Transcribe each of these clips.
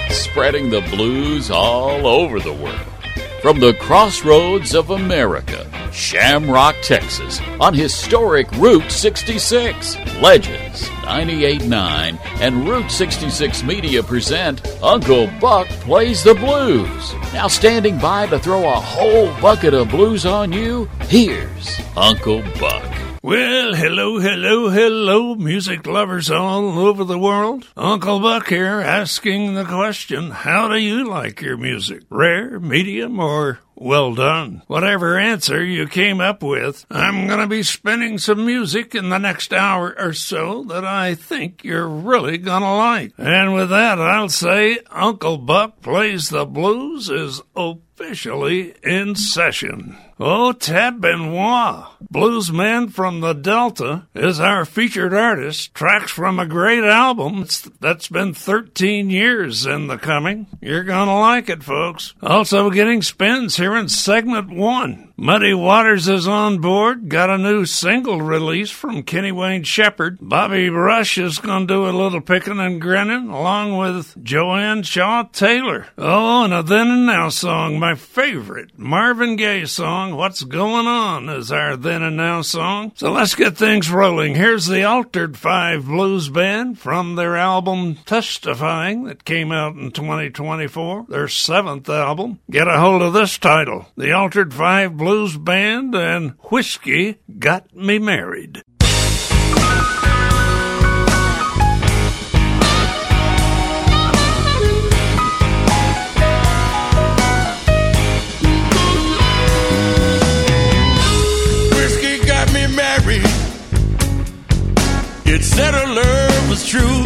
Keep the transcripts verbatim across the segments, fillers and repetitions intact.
spreading the blues all over the world. From the crossroads of America, Shamrock, Texas, on historic Route sixty-six, Legends ninety-eight point nine and Route sixty-six Media present Uncle Buck Plays the Blues. Now standing by to throw a whole bucket of blues on you, here's Uncle Buck. Well, hello, hello, hello, music lovers all over the world. Uncle Buck here, asking the question, how do you like your music? Rare, medium, or well done? Whatever answer you came up with, I'm going to be spinning some music in the next hour or so that I think you're really going to like. And with that, I'll say Uncle Buck Plays the Blues is officially in session. Oh, Tab Benoit, bluesman from the Delta, is our featured artist. Tracks from a great album that's been thirteen years in the coming. You're gonna like it, folks. Also getting spins here in segment one. Muddy Waters is on board, got a new single release from Kenny Wayne Shepherd. Bobby Rush is going to do a little picking and grinning, along with Joanne Shaw Taylor. Oh, and a Then and Now song, my favorite, Marvin Gaye song, What's Going On, is our Then and Now song. So let's get things rolling. Here's the Altered Five Blues Band from their album Testifying that came out in twenty twenty-four, their seventh album. Get a hold of this title, The Altered Five Blues Blues Band and Whiskey Got Me Married. Whiskey got me married. It said her love was true.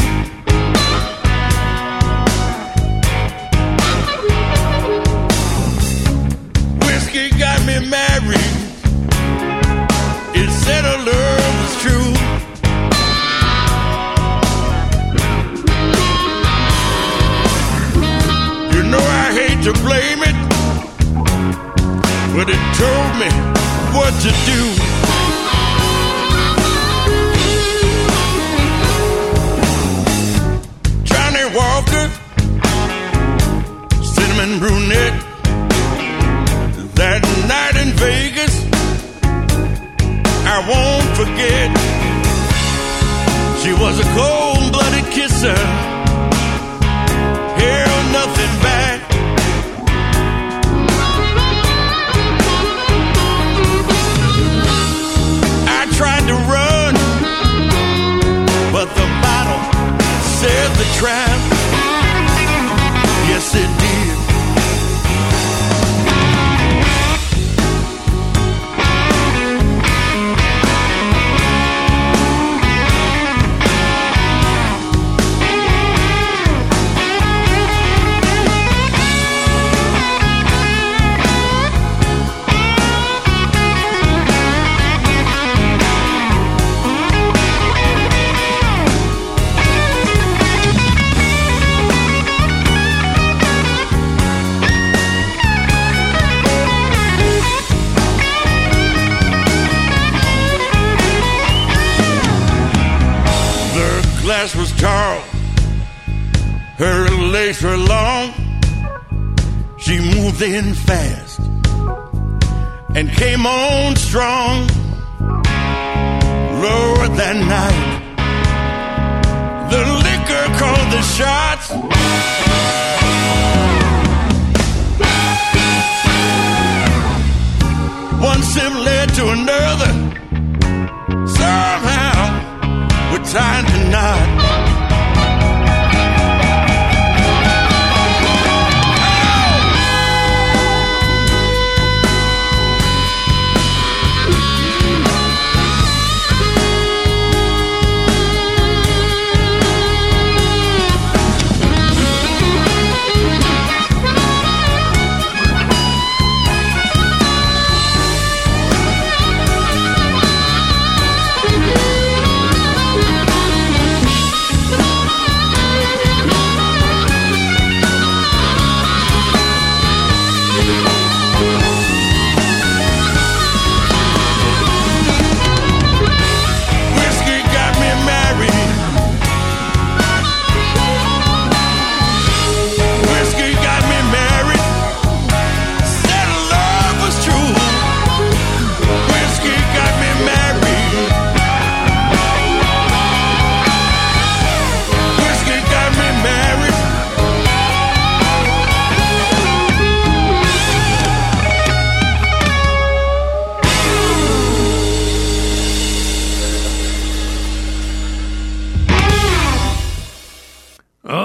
Got me married. It said her love was true. You know I hate to blame it, but it told me what to do. Johnny Walker, cinnamon brunette. That night in Vegas, I won't forget. She was a cold-blooded kisser, held nothing back. I tried to run, but the bottle said the trap. Yes, it did. Was tall, her legs were long. She moved in fast and came on strong. Lord, that night the liquor called the shots. One sip led to another. Somehow we're tied to knot.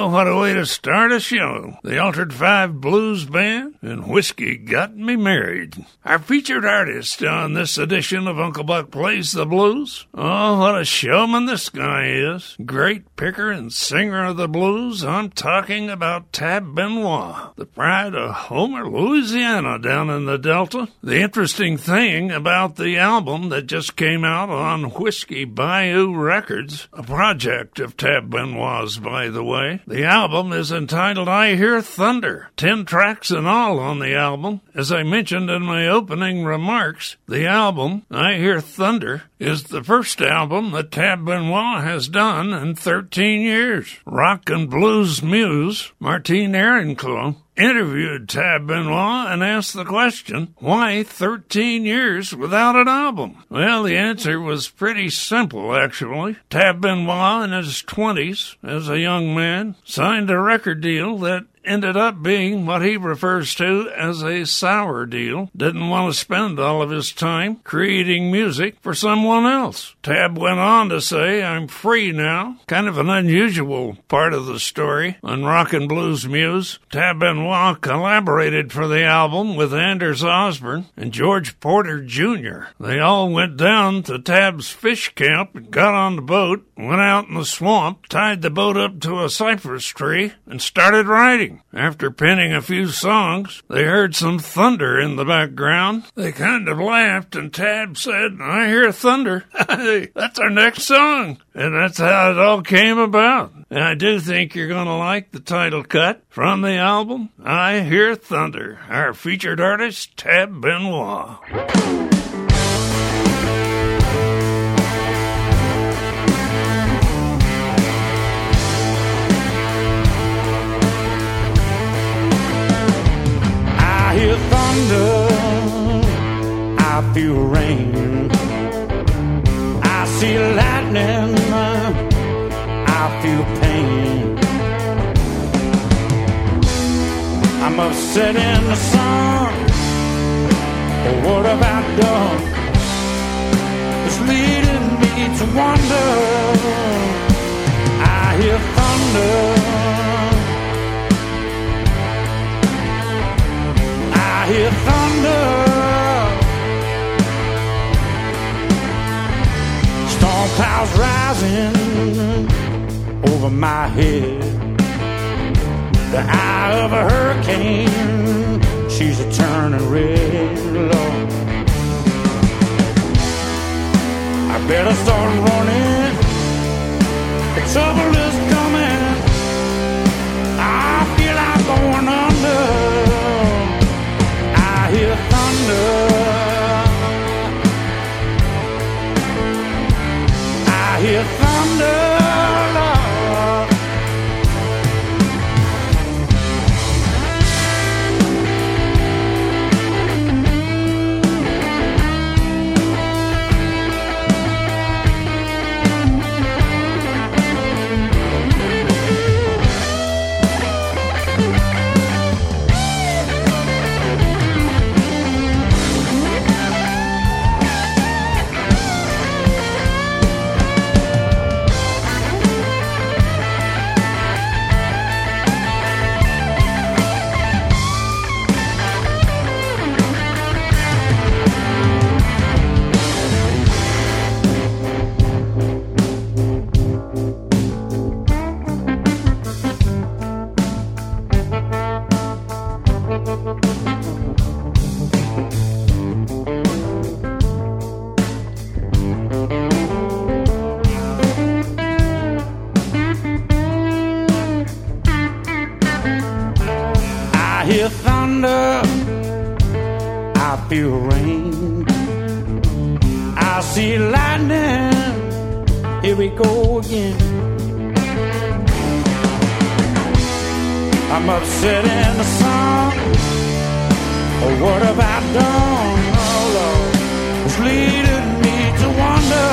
Oh, what a way to start a show. The Altered Five Blues Band and Whiskey Got Me Married. Our featured artist on this edition of Uncle Buck Plays the Blues. Oh, what a showman this guy is. Great picker and singer of the blues. I'm talking about Tab Benoit, the pride of Homer, Louisiana, down in the Delta. The interesting thing about the album that just came out on Whiskey Bayou Records, a project of Tab Benoit's, by the way. The album is entitled I Hear Thunder. Ten tracks in all on the album. As I mentioned in my opening remarks, the album, I Hear Thunder, is the first album that Tab Benoit has done in thirteen years. Rock and blues muse Martine Ehrenclou interviewed Tab Benoit and asked the question, why thirteen years without an album? Well, the answer was pretty simple, actually. Tab Benoit, in his twenties, as a young man, signed a record deal that ended up being what he refers to as a sour deal. Didn't want to spend all of his time creating music for someone else. Tab went on to say, I'm free now. Kind of an unusual part of the story. On Rock and Blues Muse, Tab Benoit collaborated for the album with Anders Osborne and George Porter Junior They all went down to Tab's fish camp and got on the boat, went out in the swamp, tied the boat up to a cypress tree, and started writing. After penning a few songs, they heard some thunder in the background. They kind of laughed, and Tab said, I hear thunder. Hey, that's our next song. And that's how it all came about. And I do think you're going to like the title cut from the album, I Hear Thunder. Our featured artist, Tab Benoit. I hear thunder, I feel rain, I see lightning, I feel pain. I'm upset in the sun, but what have I done? It's leading me to wonder. I hear thunder, I hear thunder, storm clouds rising over my head. The eye of a hurricane, she's a turning red, Lord. I better start running, the trouble is coming, I feel like going under. I hear thunder, I hear thunder, Lord. hear thunder, I feel rain, I see lightning, here we go again. I'm upset in the sun, oh, what have I done? Oh Lord, it's leading me to wonder.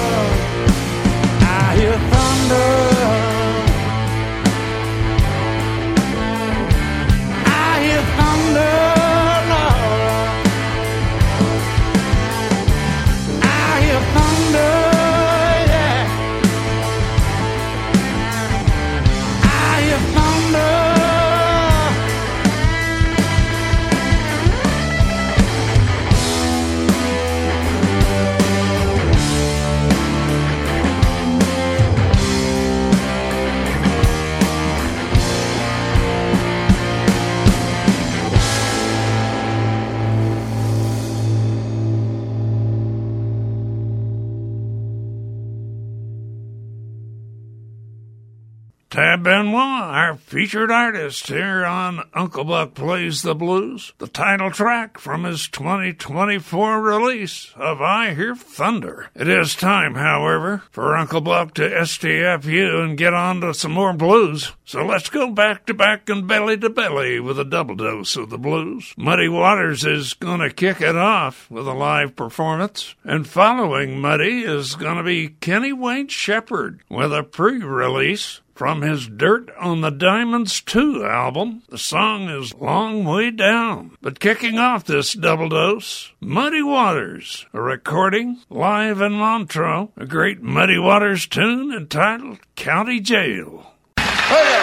I hear thunder, Tab Benoit, our featured artist here on Uncle Buck Plays the Blues, the title track from his twenty twenty-four release of I Hear Thunder. It is time, however, for Uncle Buck to S T F you and get on to some more blues. So let's go back to back and belly to belly with a double dose of the blues. Muddy Waters is going to kick it off with a live performance, and following Muddy is going to be Kenny Wayne Shepherd with a pre-release from his Dirt on the Diamonds two album. The song is Long Way Down. But kicking off this double dose, Muddy Waters, a recording live in Montreux, a great Muddy Waters tune entitled County Jail. Hey!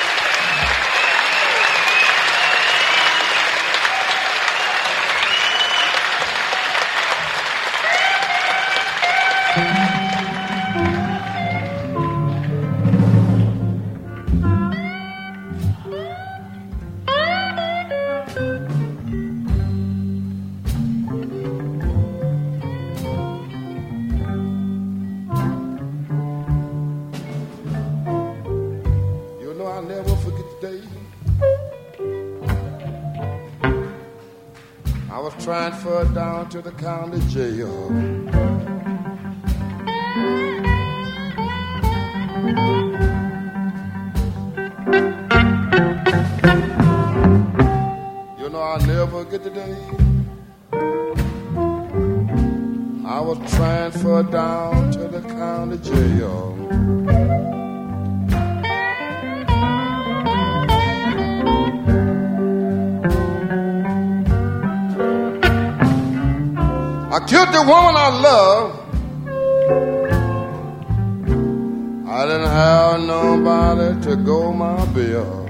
Transferred down to the county jail. You know, I'll never get the day I was transferred down to the county jail. I killed the woman I love. I didn't have nobody to go my bill.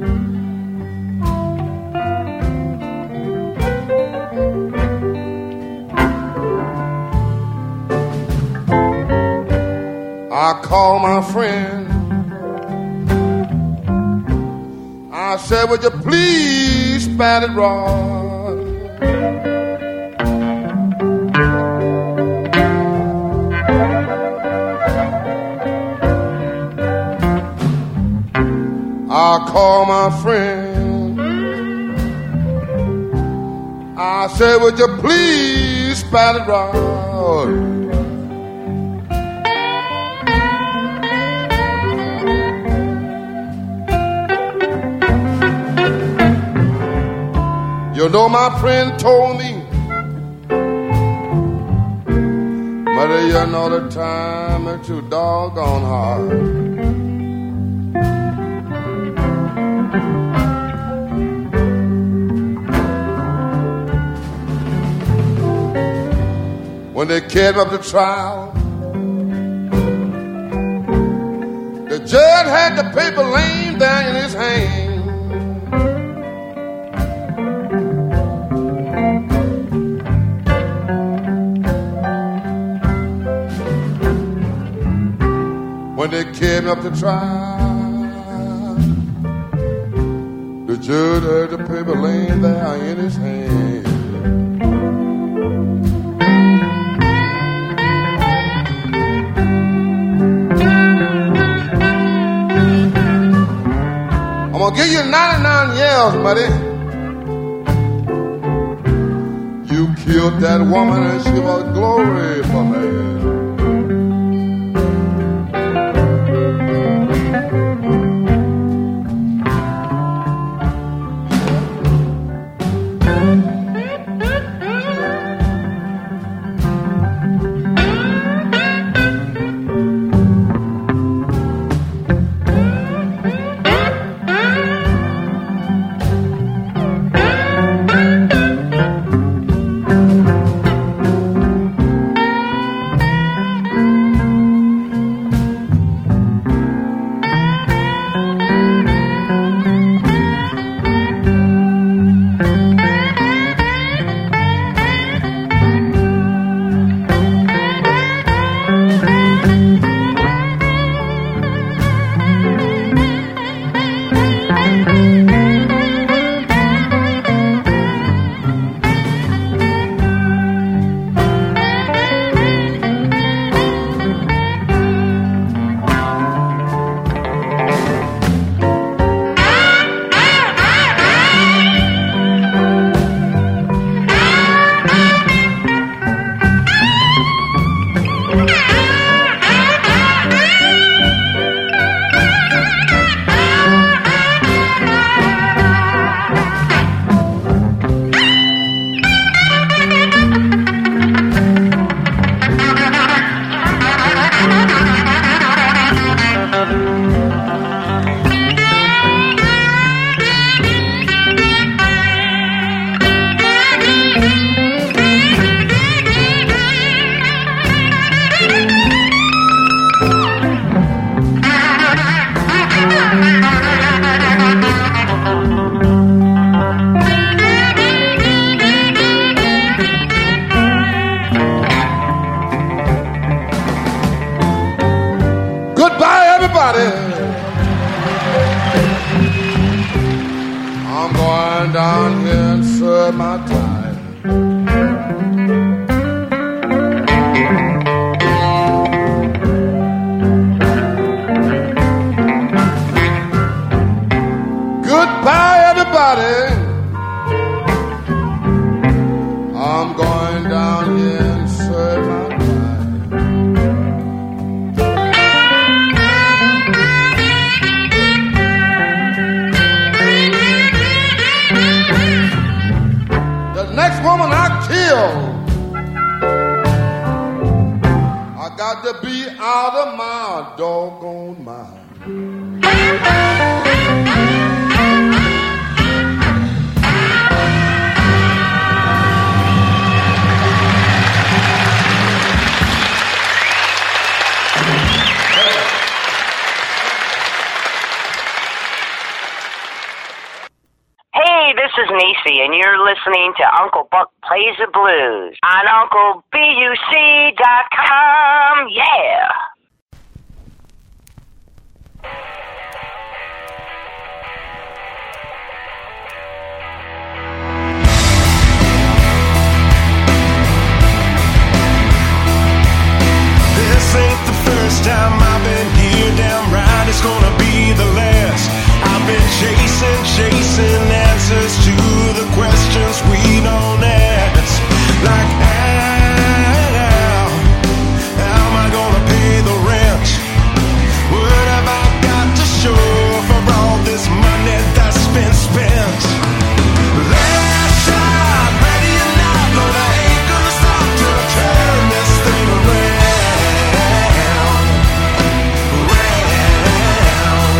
I called my friend. I said, would you please spat it raw? I called my friend. I said, would you please spat it right? You know, my friend told me, mother, you know the time is too doggone hard. When they carried up the trial, the judge had the paper laying down in his hand. When they carried up the trial, the judge had the paper laying there in his hand. I'm gonna give you ninety-nine years, buddy. You killed that woman and she was glory for me. down here and serve my time. Goodbye, everybody. I'm going down here and serve my time. The next woman I kill, I got to be out of my doggone mind. Hey, this is Niecy, and you're listening to Uncle Buck Plays the Blues on Uncle B U C dot com. Yeah! This ain't the first time I've been here, damn right it's gonna be the last. I've been chasing, chasing answers to the questions we don't ask. Like how, how am I gonna pay the rent? What have I got to show for all this money that's been spent? Last shot, ready or not, but I ain't gonna stop till I turn this thing around. Around.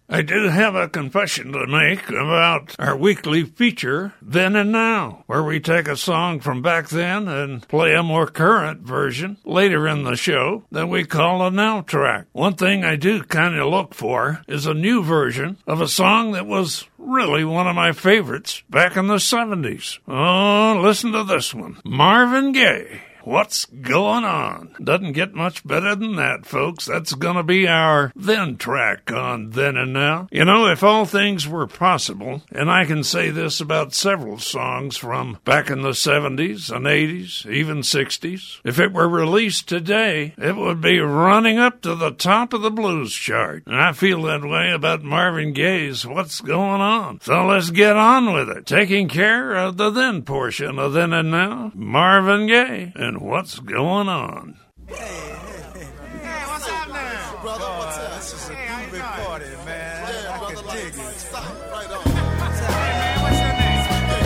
I do have a confession to make about our weekly feature, Then and Now, where we take a song from back then and play a more current version later in the show that we call a now track. One thing I do kind of look for is a new version of a song that was really one of my favorites back in the seventies. Oh, listen to this one. Marvin Gaye. What's going on? Doesn't get much better than that, folks. That's gonna be our then track on Then and Now. You know, if all things were possible, and I can say this about several songs from back in the seventies and eighties, even sixties, if it were released today, it would be running up to the top of the blues chart. And I feel that way about Marvin Gaye's What's Going On. So let's get on with it. Taking care of the then portion of Then and Now, Marvin Gaye and What's Going On. Hey, hey, hey. Hey, what's up now? Brother, what's up? This is a hey, groovy party, man. Yeah, I brother, can dig like, it. Stop right on. Hey, man, what's your name?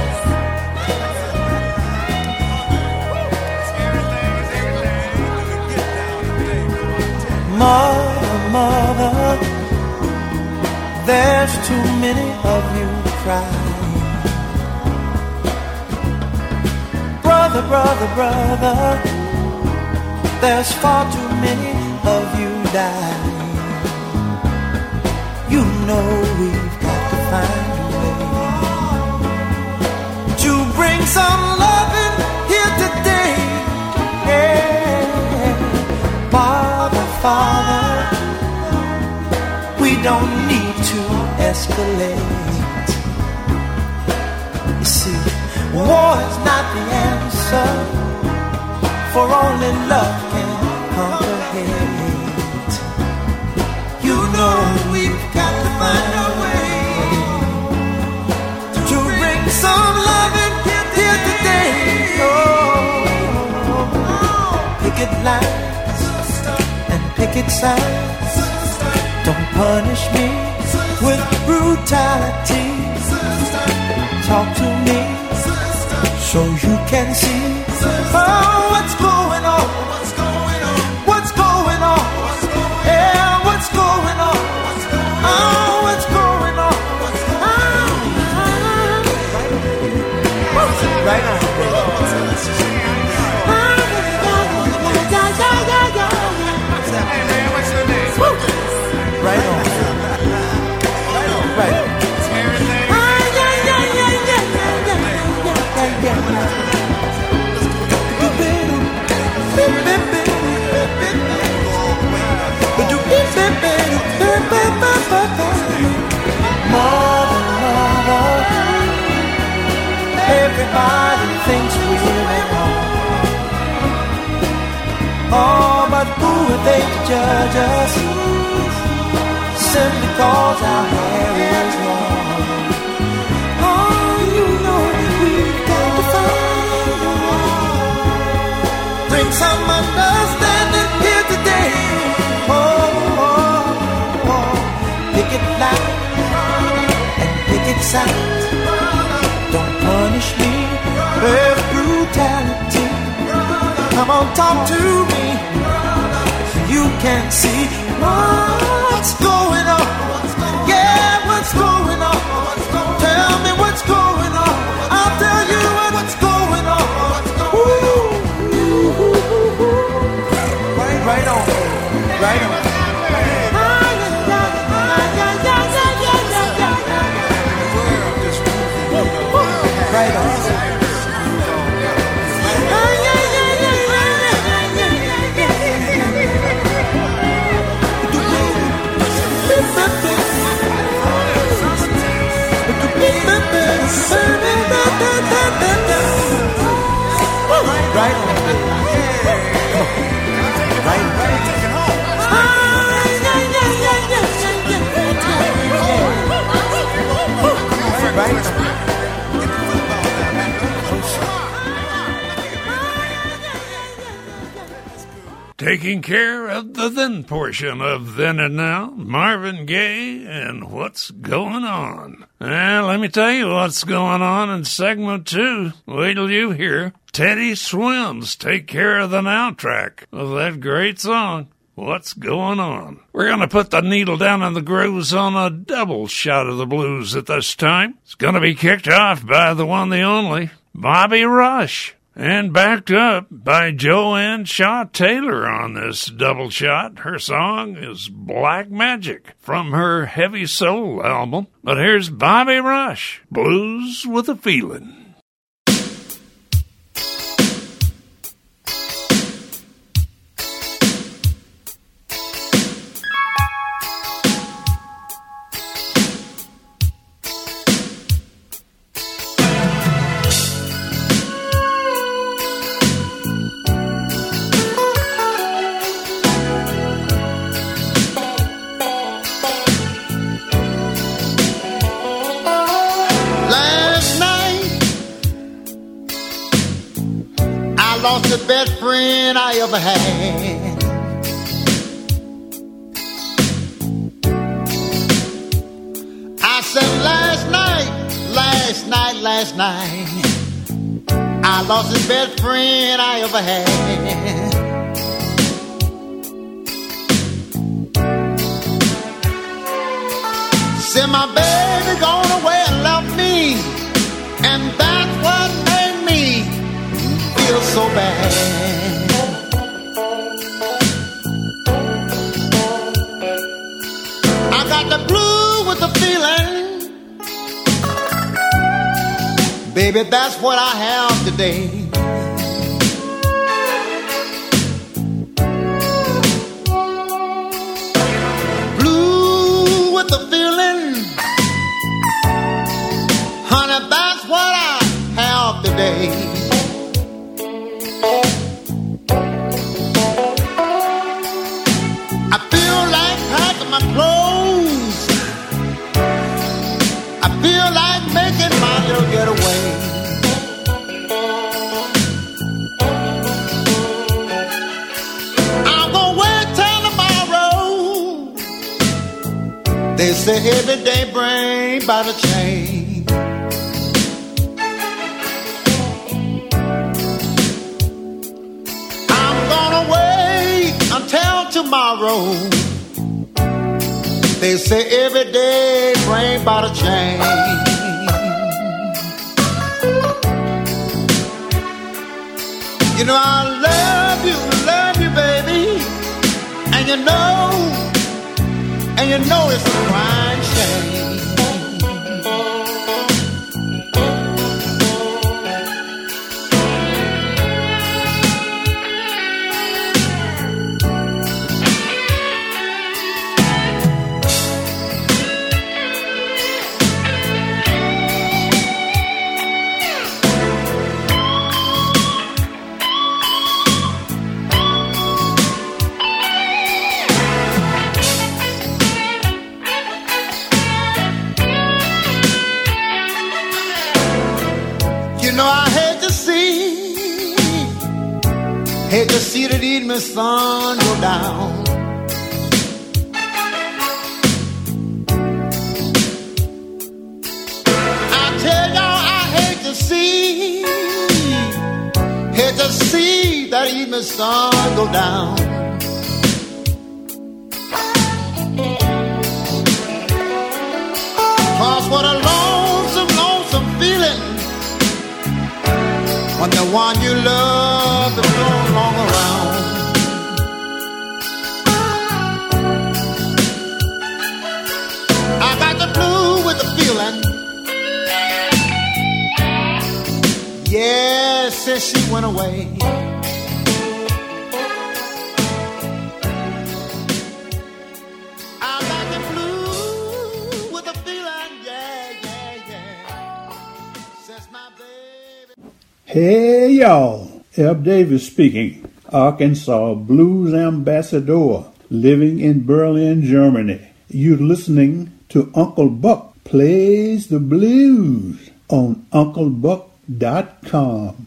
Mother, mother, there's too many of you crying. Brother, brother, brother, there's far too many of you dying. You know we've got to find a way to bring some loving here today. Yeah. Father, Father, we don't need to escalate. You see, war is not the answer, for only love can conquer hate. You know we've got to find a way to bring some love in here today. Oh, picket lines and picket signs don't punish me with brutality. Talk to me so you can see, oh, what's going on, what's going on, what's going on, yeah, what's going on, oh, what's going on, oh, right on, Hey, man, what's your name? right on, right on. Mother, mother, everybody thinks we're at home. Oh, but who are they to judge us? Simply cause our hair is long. Oh, you know we've got to find a way. Bring some understanding here today. Oh, oh, oh. Picket line and picket signs don't punish me with brutality. Come on, talk to me so you can see what's going on. Yeah, what's going on? Tell me what's going on. I'll tell you what's going on. Ooh, ooh, ooh, ooh. Right, right on, right on. Right on. Right on. Right, right. Right. Taking care of the then portion of Then and Now, Marvin Gaye and What's Going On. Well, let me tell you what's going on in segment two. Wait till you hear Teddy Swims Take Care of the Now track of that great song. What's going on? We're going to put the needle down in the grooves on a double shot of the blues at this time. It's going to be kicked off by the one, the only, Bobby Rush, and backed up by Joanne Shaw Taylor on this double shot. Her song is Black Magic from her Heavy Soul album. But here's Bobby Rush, Blues with a Feeling. Lost the best friend I ever had. I said last night, last night, last night, I lost the best friend I ever had. Said my baby gone away and left me, and that's what made me feel so bad. I got the blue with the feeling, baby, that's what I have today. Blue with the feeling, honey, that's what I have today. My clothes, I feel like making my little getaway. I'm gonna wait till tomorrow. They say every day bring about a change. I'm gonna wait until tomorrow. They say every day bring about a change. You know I love you, love you, baby, and you know, and you know it's a crying shame. Hate to see the evening sun go down. I tell y'all I hate to see, hate to see that evening sun go down. Cause what a lonesome, lonesome feeling when the one you love is no longer around. I got the blue with the feeling, yeah, since she went away. I got the blue with the feeling, yeah, yeah, yeah, since my baby. Hey y'all, Eb Davis speaking, Arkansas Blues Ambassador, living in Berlin, Germany. You're listening to Uncle Buck Plays the Blues on uncle buck dot com.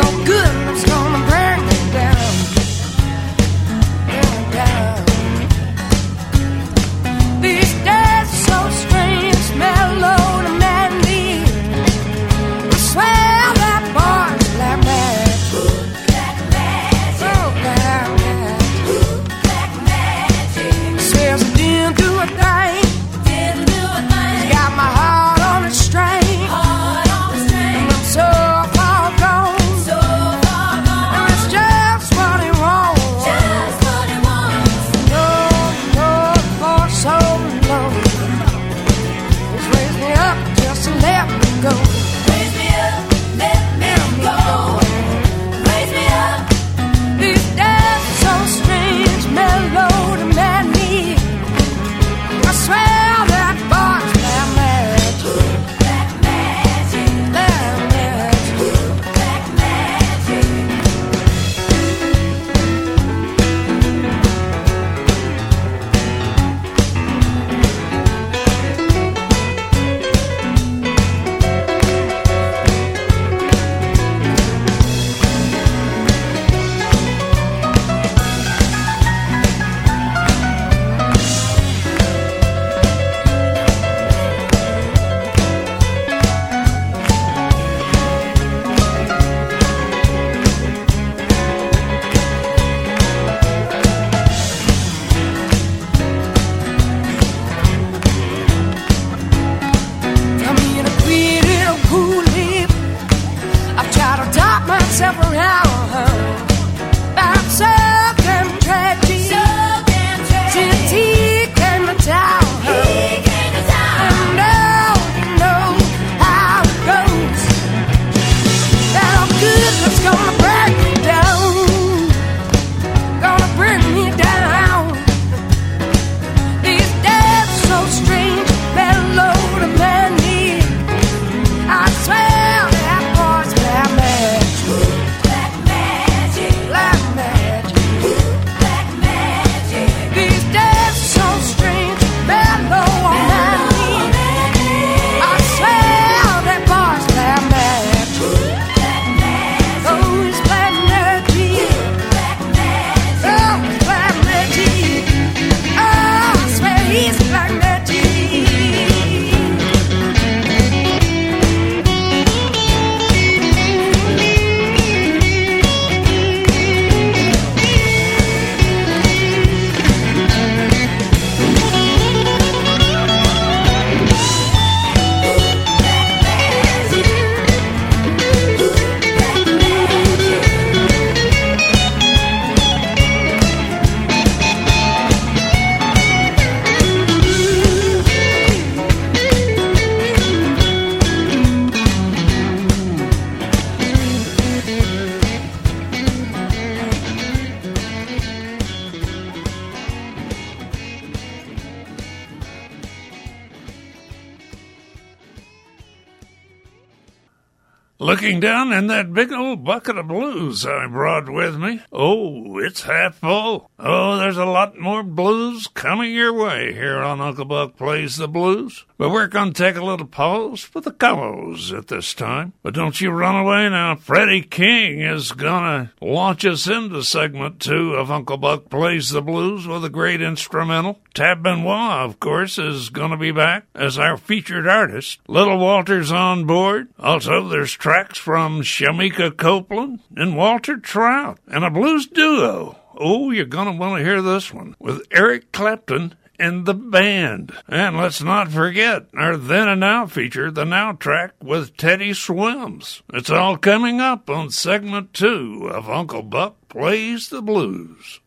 Looking down in that big old bucket of blues I brought with me. Oh, it's half full. Oh, there's a lot more blues coming your way here on Uncle Buck Plays the Blues. But we're going to take a little pause for the combos at this time. But don't you run away now. Freddie King is going to launch us into segment two of Uncle Buck Plays the Blues with a great instrumental. Tab Benoit, of course, is going to be back as our featured artist. Little Walter's on board. Also, there's tracks from Shamika Copeland and Walter Trout and a blues duo. Oh, you're going to want to hear this one with Eric Clapton and the band. And let's not forget our Then and Now feature, the Now track with Teddy Swims. It's all coming up on segment two of Uncle Buck Plays the Blues.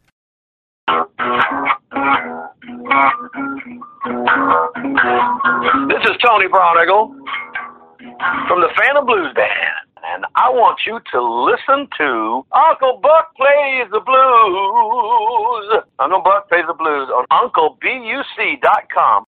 This is Tony Brownigal from the Phantom Blues Band, and I want you to listen to Uncle Buck Plays the Blues. Uncle Buck Plays the Blues on Uncle B U C dot com.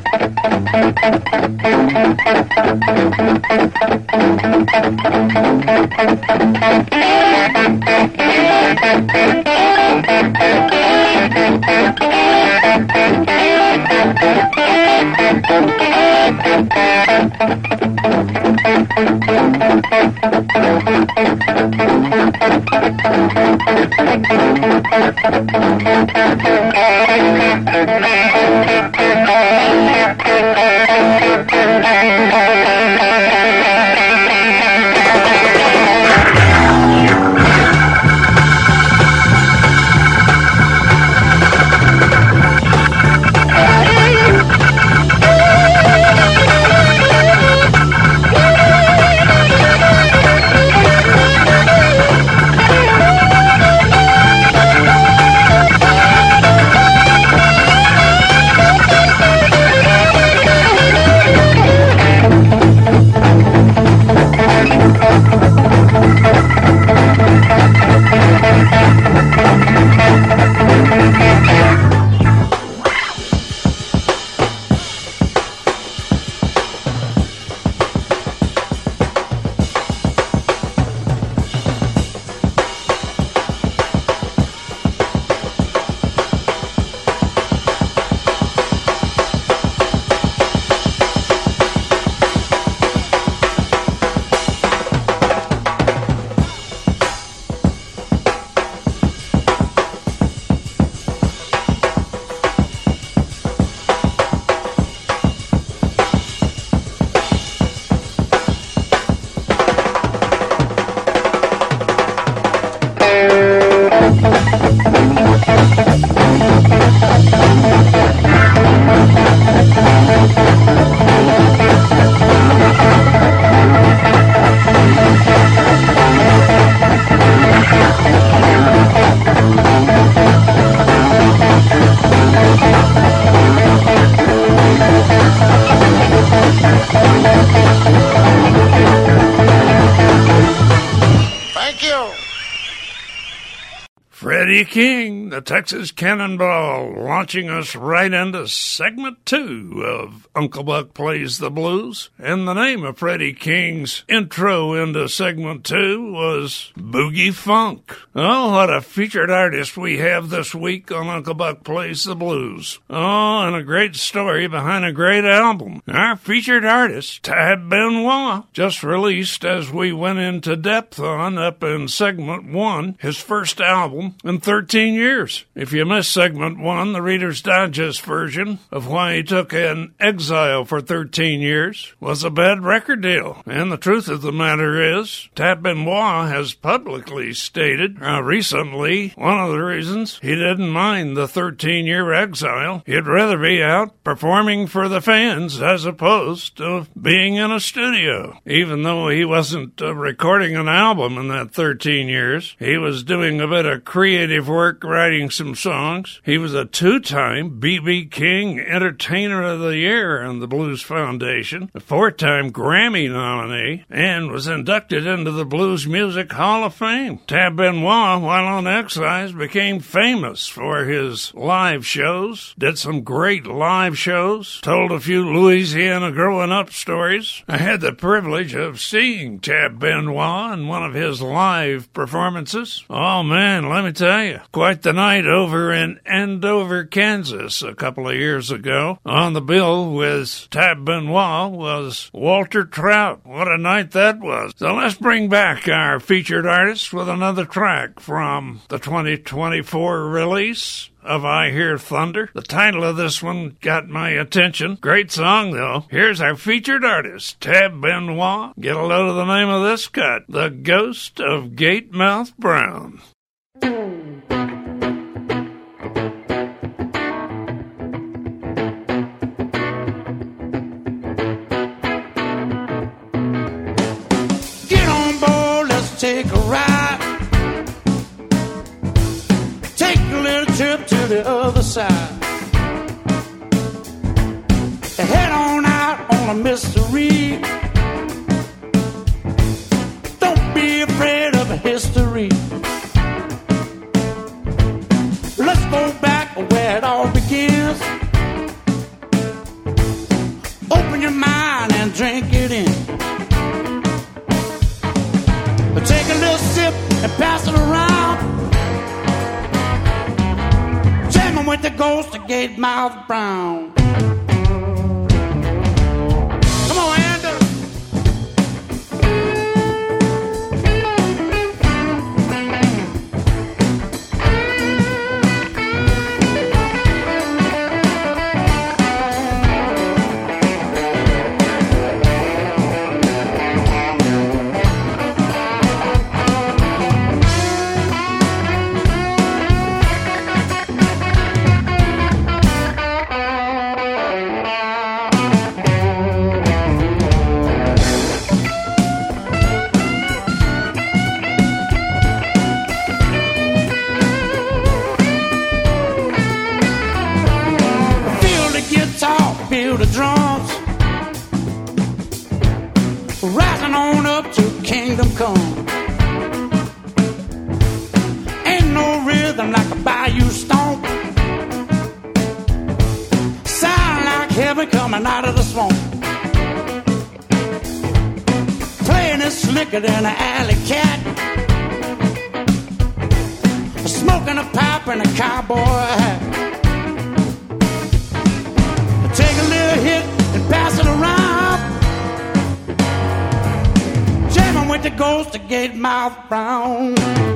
Freddie King, the Texas Cannonball, launching us right into segment two of Uncle Buck Plays the Blues. And the name of Freddie King's intro into segment two was Boogie Funk. Oh, what a featured artist we have this week on Uncle Buck Plays the Blues. Oh, and a great story behind a great album. Our featured artist, Tab Benoit, just released, as we went into depth on up in segment one, his first album in thirteen years. If you missed segment one, the Reader's Digest version of why he took an exile for thirteen years was a bad record deal. And the truth of the matter is, Tab Benoit has publicly stated uh, recently one of the reasons he didn't mind the thirteen-year exile. He'd rather be out performing for the fans as opposed to being in a studio. Even though he wasn't uh, recording an album in that thirteen years, he was doing a bit of creative work writing some songs. He was a two-time B B King Entertainer of the Year in the Blues Foundation, a four-time Grammy nominee, and was inducted into the Blues Music Hall of Fame. Tab Benoit, while on Excise, became famous for his live shows, did some great live shows, told a few Louisiana growing-up stories. I had the privilege of seeing Tab Benoit in one of his live performances. Oh, man, let me tell you, quite the night over in Andover, Kansas a couple of years ago. On the bill with Tab Benoit was Walter Trout. What a night that was. So let's bring back our featured artist with another track from the twenty twenty-four release of I Hear Thunder. The title of this one got my attention. Great song, though. Here's our featured artist, Tab Benoit. Get a load of the name of this cut, The Ghost of Gatemouth Brown. Get on board, let's take a ride. Take a little trip to the other side. Head on out on a mystery. Don't be afraid of a history. Let's go back where it all begins. Open your mind and drink it in. But take a little sip and pass it around. Jamming with the ghost of Gate Mouth Brown. Come on, Andrew. Feel the drums rising on up to kingdom come. Ain't no rhythm like a bayou stomp. Sound like heaven coming out of the swamp. Playing it slicker than an alley cat. Smoking a pipe in a cowboy hat. Take a little hit and pass it around. Jamming with the ghost of Gate Mouth Brown.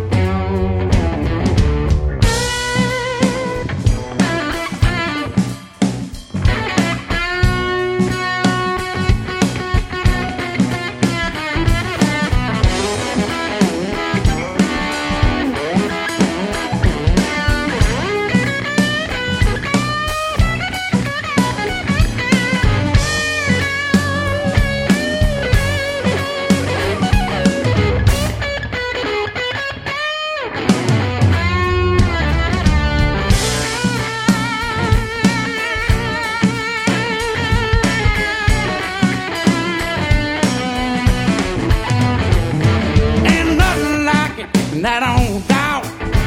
And I don't doubt.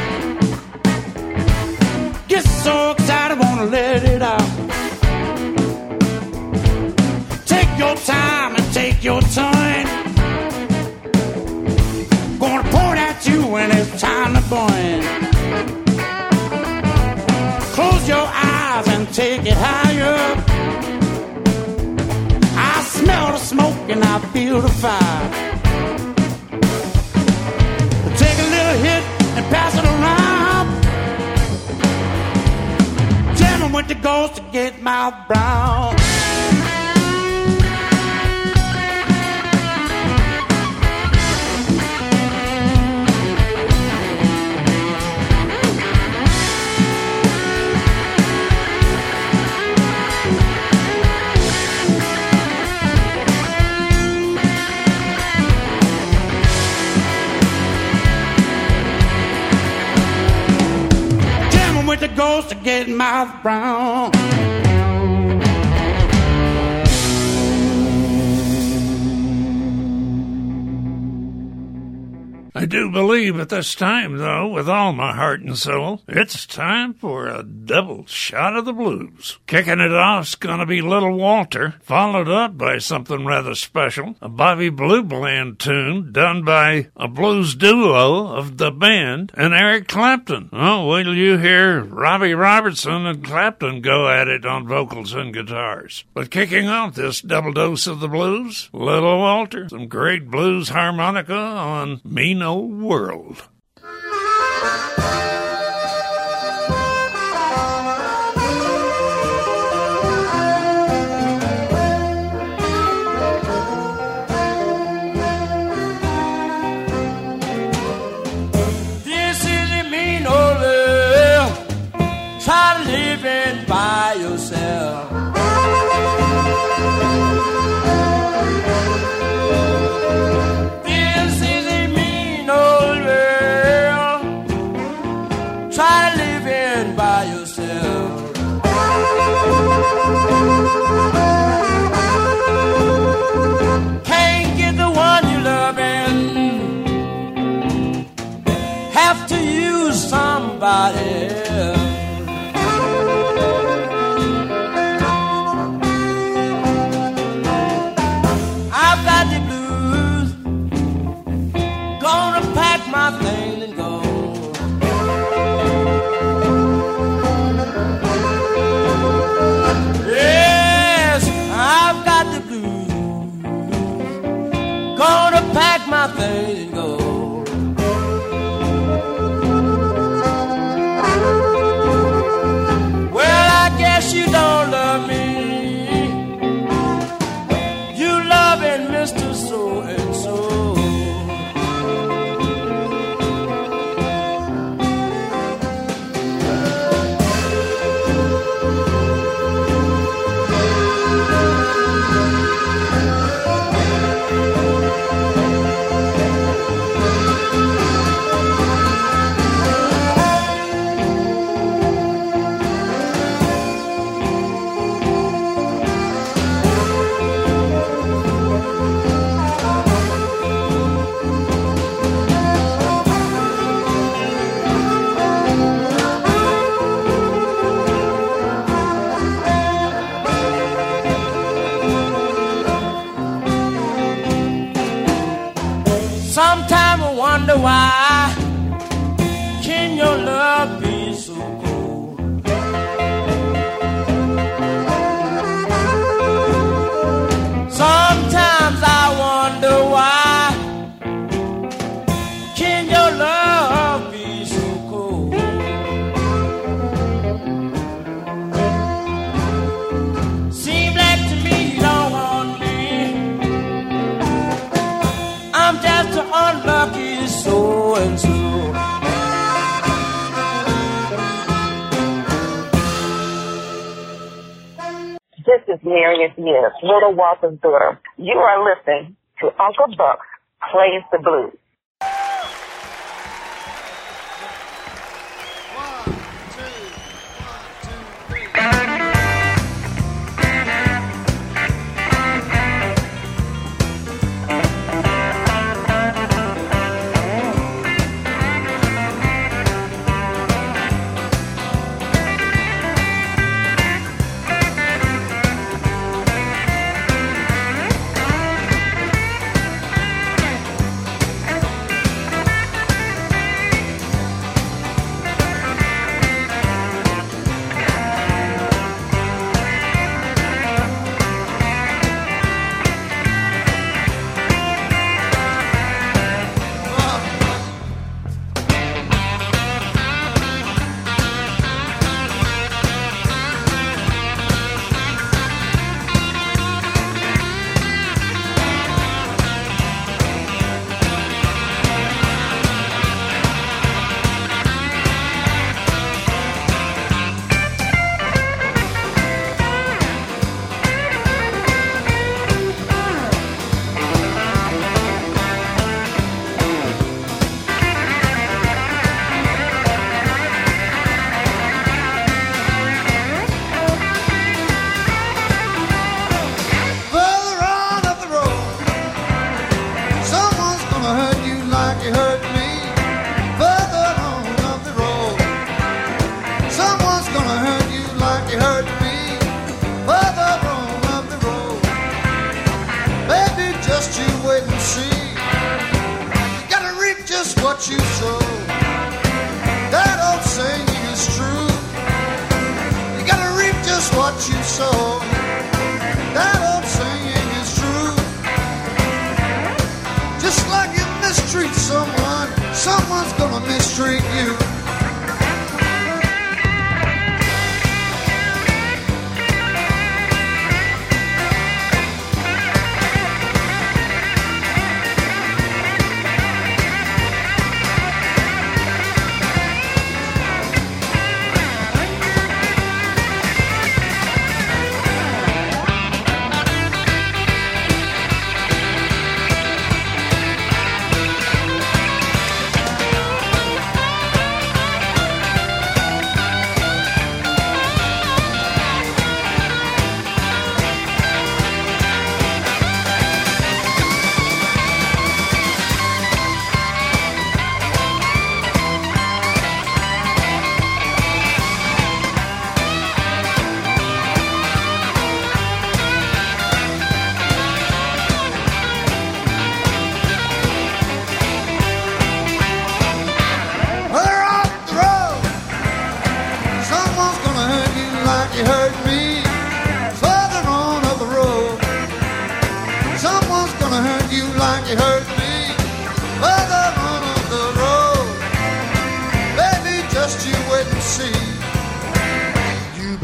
Get so excited, wanna let it out. Take your time and take your time. Gonna point at you when it's time to burn. Close your eyes and take it higher. I smell the smoke and I feel the fire. Take a little hit and pass it around. Jamming with the ghost to Gate Mouth Brown. With the ghost of Gate Mouth Brown. I do believe at this time, though, with all my heart and soul, it's time for a double shot of the blues. Kicking it off's gonna be Little Walter, followed up by something rather special, a Bobby Blue Bland tune done by a blues duo of the band and Eric Clapton. Oh, wait till you hear Robbie Robertson and Clapton go at it on vocals and guitars. But kicking off this double dose of the blues, Little Walter, some great blues harmonica on Mean Old World. This is a mean old world. Try living by yourself. This is a mean old world. how things go. Well, I guess you don't love me. You loving Mister So and So. Sometimes I wonder why can your love be so cold? Sometimes I wonder why can your love be so cold? Seems like to me you don't want me. I'm just an unlucky so and so. This is Marion Years, Little Walter's daughter. You are listening to Uncle Buck Plays the Blues.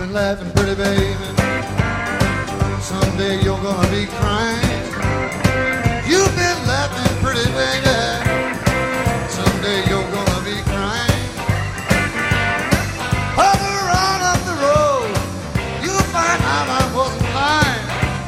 been laughing, pretty baby. Someday you're gonna be crying. You've been laughing, pretty baby. Someday you're gonna be crying. Over on up the road, you'll find out I wasn't lying.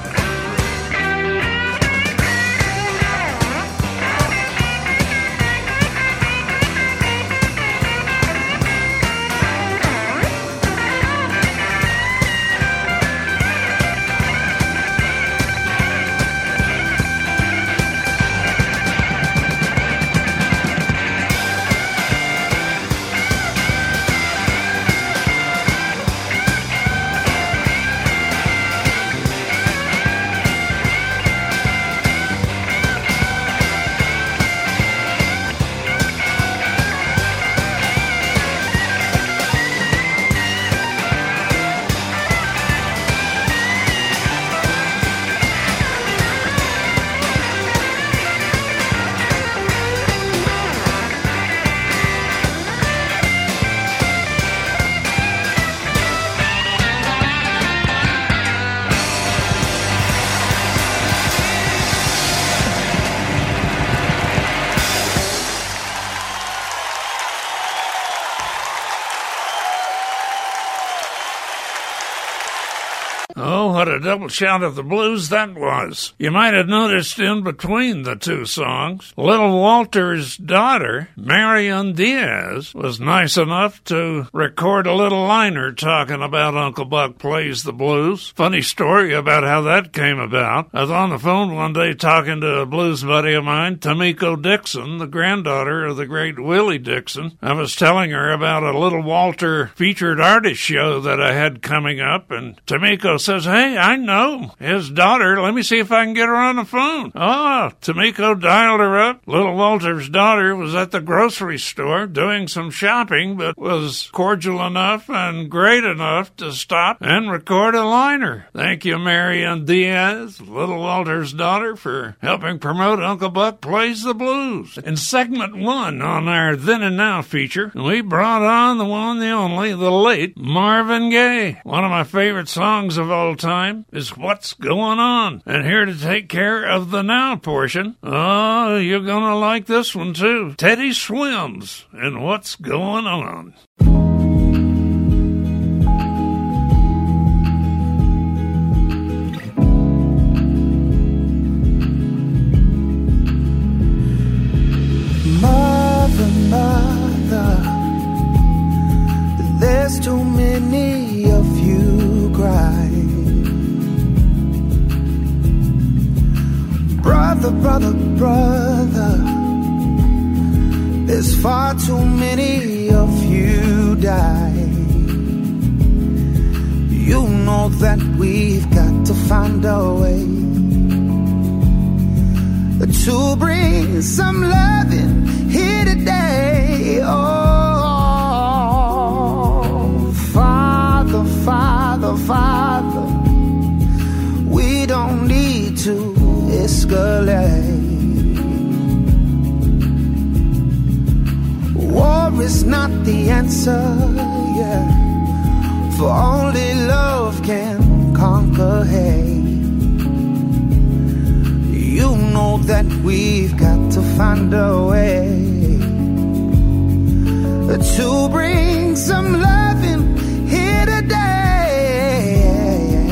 Oh, what a double shout of the blues that was. You might have noticed in between the two songs, Little Walter's daughter, Marion Diaz, was nice enough to record a little liner talking about Uncle Buck Plays the Blues. Funny story about how that came about. I was on the phone one day talking to a blues buddy of mine, Tamiko Dixon, the granddaughter of the great Willie Dixon. I was telling her about a Little Walter featured artist show that I had coming up, and Tamiko says, "Hey, I know his daughter. Let me see if I can get her on the phone." Oh, Tamiko dialed her up. Little Walter's daughter was at the grocery store doing some shopping, but was cordial enough and great enough to stop and record a liner. Thank you, Marion Diaz, Little Walter's daughter, for helping promote Uncle Buck Plays the Blues. In segment one on our Then and Now feature, we brought on the one, the only, the late Marvin Gaye. One of my favorite songs of all time is What's Going On? And here to take care of the now portion, oh, you're gonna like this one too. Teddy Swims and What's Going On. Mother, mother, there's too many of you crying. Brother, brother, brother, there's far too many of you dying. You know that we've got to find a way to bring some loving here today. Oh, Father, Father, Father, we don't need to escalate. War is not the answer, yeah, for only love can conquer hate. You know that we've got to find a way to bring some loving here today.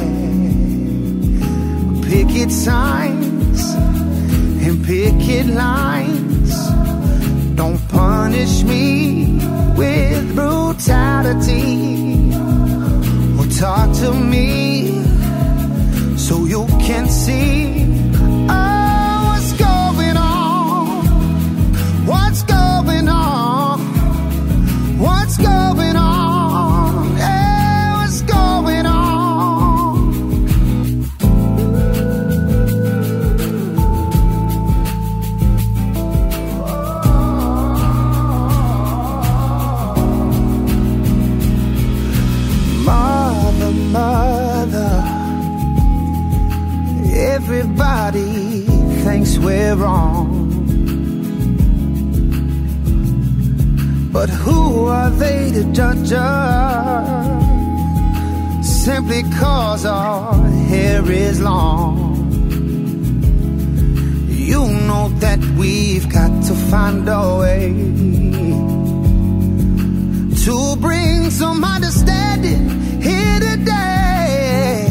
Picket signs and picket lines, don't punish me with brutality, or talk to me so you can see what's going on, what's going on, what's going on, yeah, what's going on. Mother, mother, everybody thinks we're wrong, but who are they to judge us? simply 'cause our hair is long. You know that we've got to find a way to bring some understanding here today.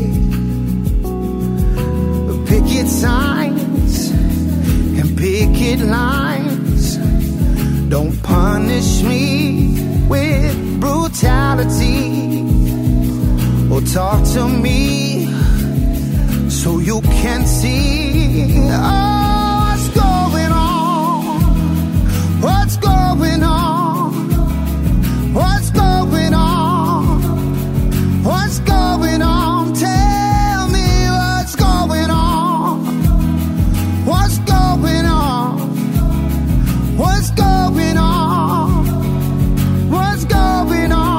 Picket signs and picket lines don't punish me with brutality, or talk to me so you can see oh, what's going on, what's going on, what's going on, what's going on. Tell me what's going on, what's going on, what's going on, what's going on.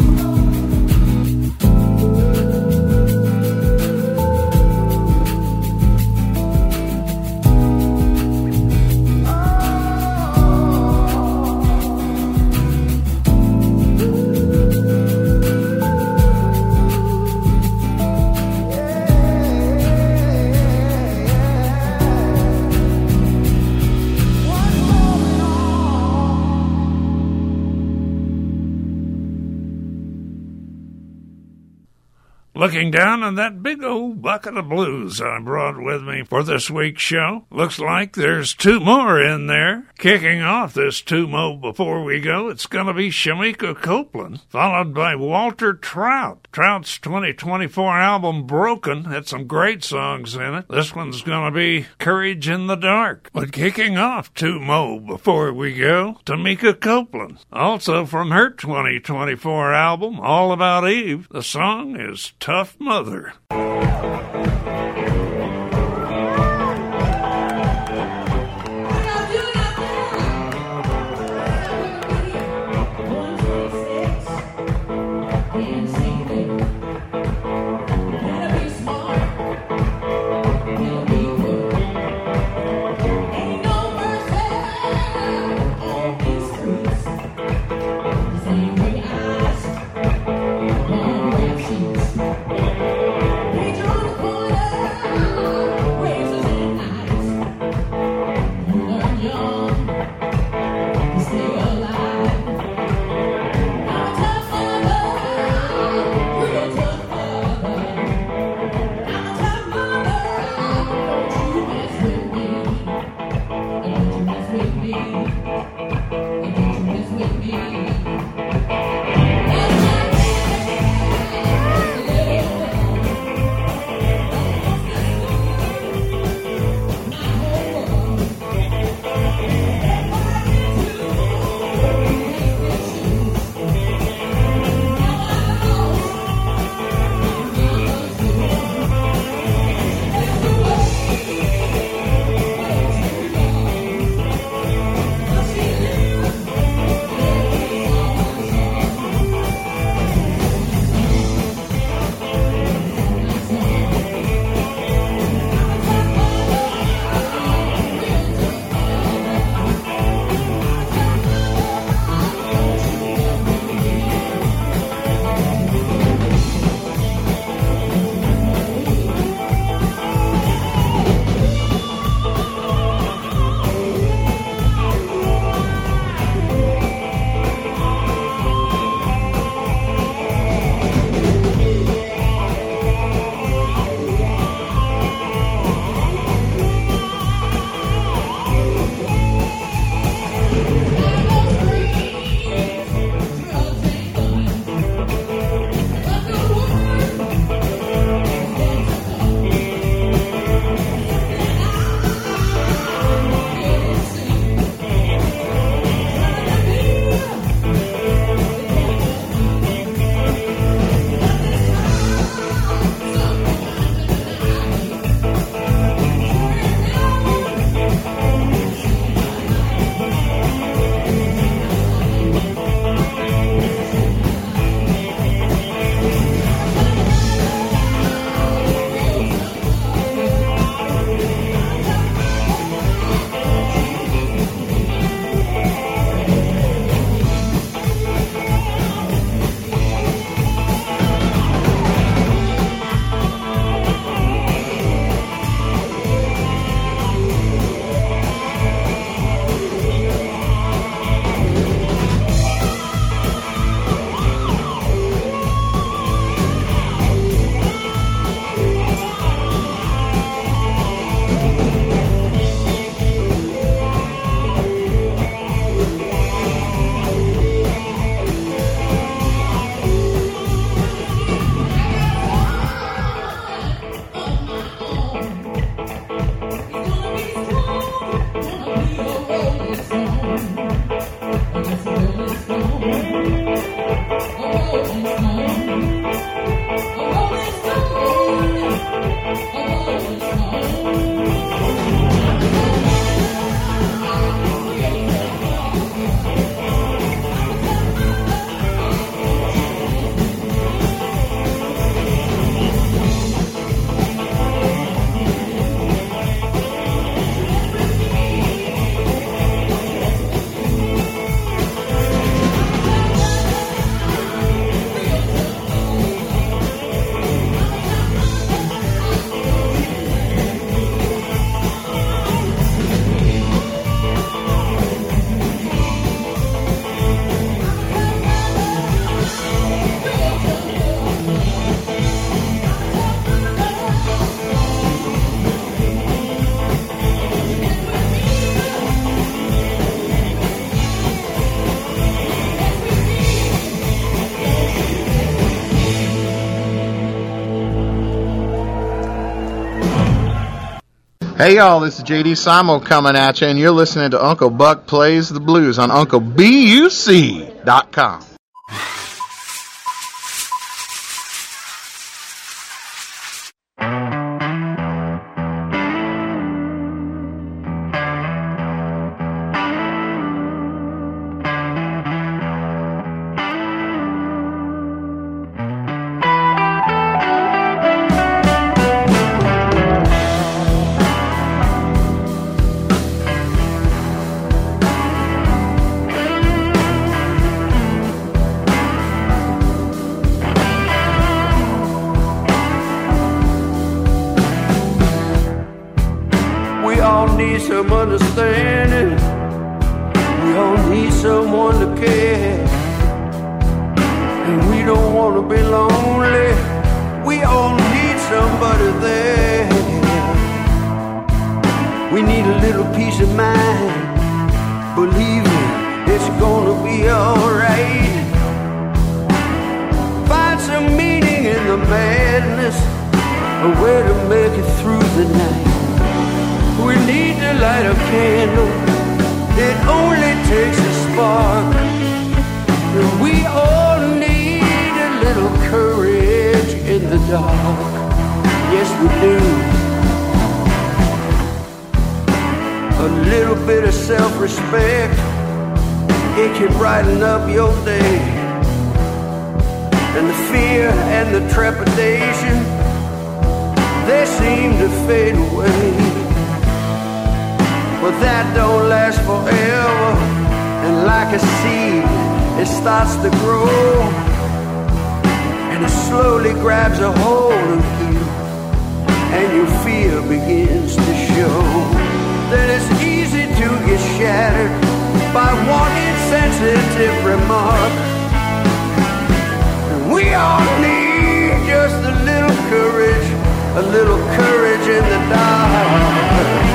Looking down on that big old bucket of blues I brought with me for this week's show, looks like there's two more in there. Kicking off this two-mo before we go, it's going to be Shamika Copeland, followed by Walter Trout. Trout's twenty twenty-four album, Broken, had some great songs in it. This one's going to be Courage in the Dark. But kicking off two-mo before we go, Tamika Copeland. Also from her twenty twenty-four album, All About Eve, the song is Tough Mother. We Hey y'all, this is J D Simo coming at you, and you're listening to Uncle Buck Plays the Blues on Uncle B U C dot com. Some understanding, we all need someone to care, and we don't want to be lonely, we all need somebody there. We need a little peace of mind, believe me, it's gonna be alright. Find some meaning in the madness, a way to make it through the night. We need to light a candle, it only takes a spark. And we all need a little courage in the dark. Yes, we do. A little bit of self-respect, it can brighten up your day. And the fear and the trepidation, they seem to fade away. But that don't last forever, and like a seed, it starts to grow, and it slowly grabs a hold of you, and your fear begins to show. Then it's easy to get shattered by one insensitive remark. And we all need just a little courage, a little courage in the dark.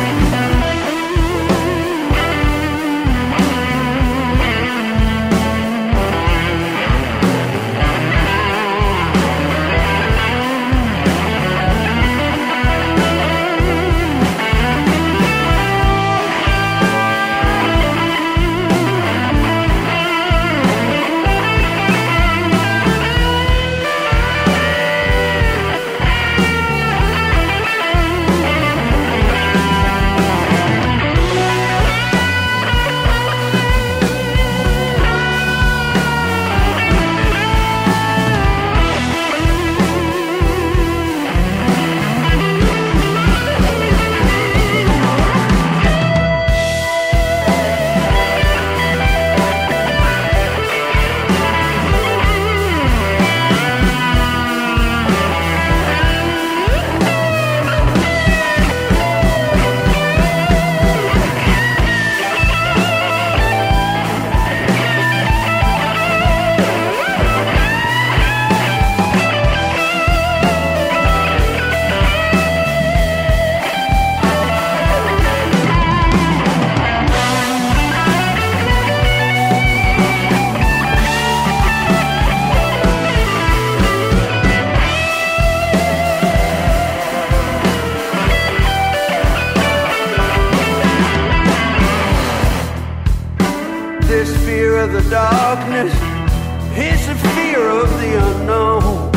Darkness, it's the fear of the unknown,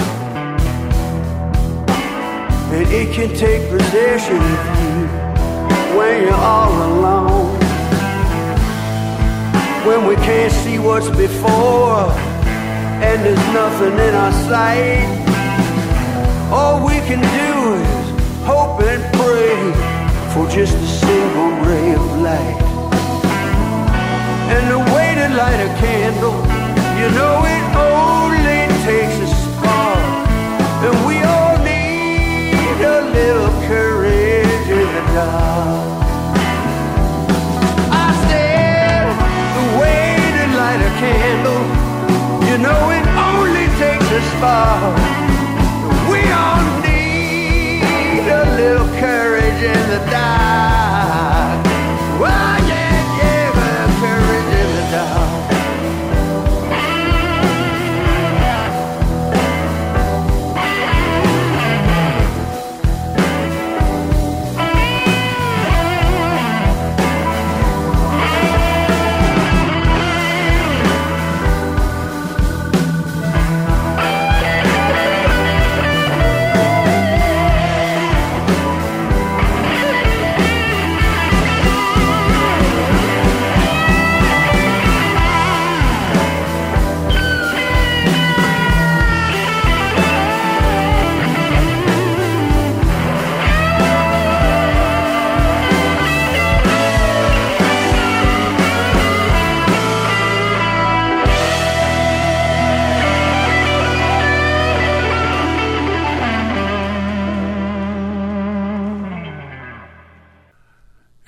and it can take possession of you when you're all alone. When we can't see what's before, and there's nothing in our sight, all we can do is hope and pray for just a single ray of light. And the way to light a candle, you know it only takes a spark. And we all need a little courage in the dark. I said, the way to light a candle, you know it only takes a spark. We all need a little courage in the dark. Well, yeah, yeah, well, courage in the dark.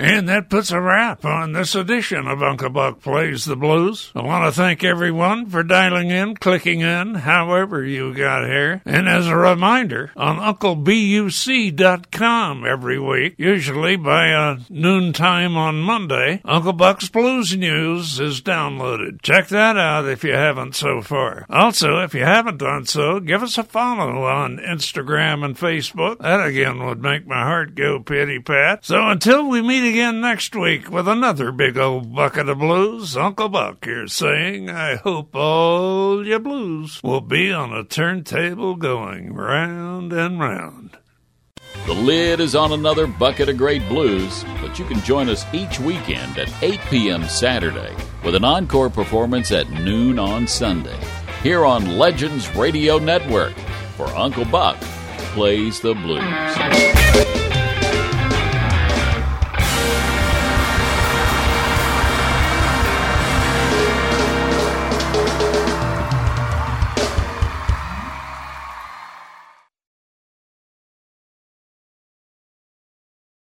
And that puts a wrap on this edition of Uncle Buck Plays the Blues. I want to thank everyone for dialing in, clicking in, however you got here. And as a reminder, on Uncle B U C dot com every week, usually by uh, noontime on Monday, Uncle Buck's Blues News is downloaded. Check that out if you haven't so far. Also, if you haven't done so, give us a follow on Instagram and Facebook. That again would make my heart go pitty-pat. So until we meet again next week with another big old bucket of blues, Uncle Buck here saying, I hope all your blues will be on a turntable going round and round. The lid is on another bucket of great blues, but you can join us each weekend at eight p.m. Saturday with an encore performance at noon on Sunday here on Legends Radio Network for Uncle Buck Plays the Blues.